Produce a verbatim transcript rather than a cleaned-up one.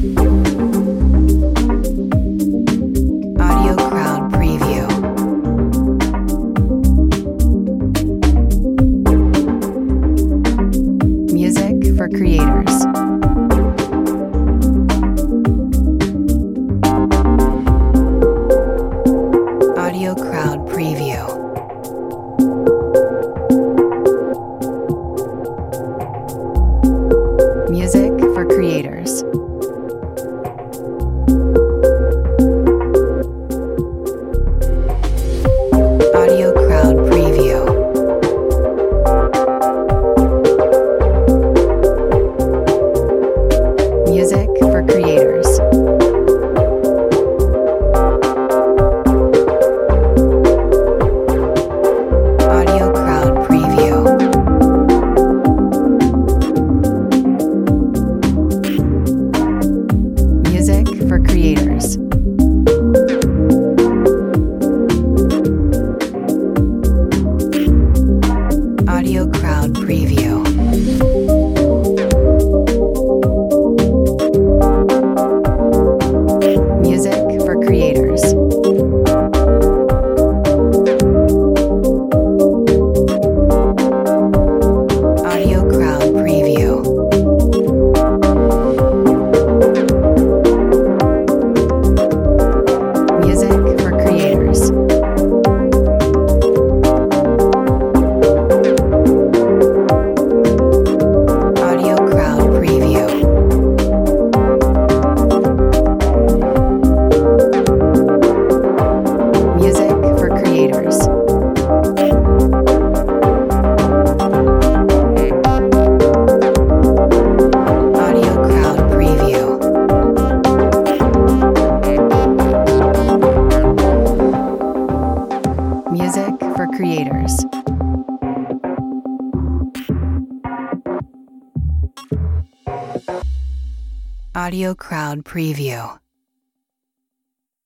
Audio Crowd Preview. Music for creators. Audio Crowd Preview. Music for creators. Audio Crowd Preview. Music for creators. Audio Crowd Preview. Music for creators. Audio Crowd Preview. Music for creators. Audio Crowd Preview. Music for creators. Audio Crowd Preview. Music for creators. Audio Crowd Preview. Music for creators. Audio Crowd Preview.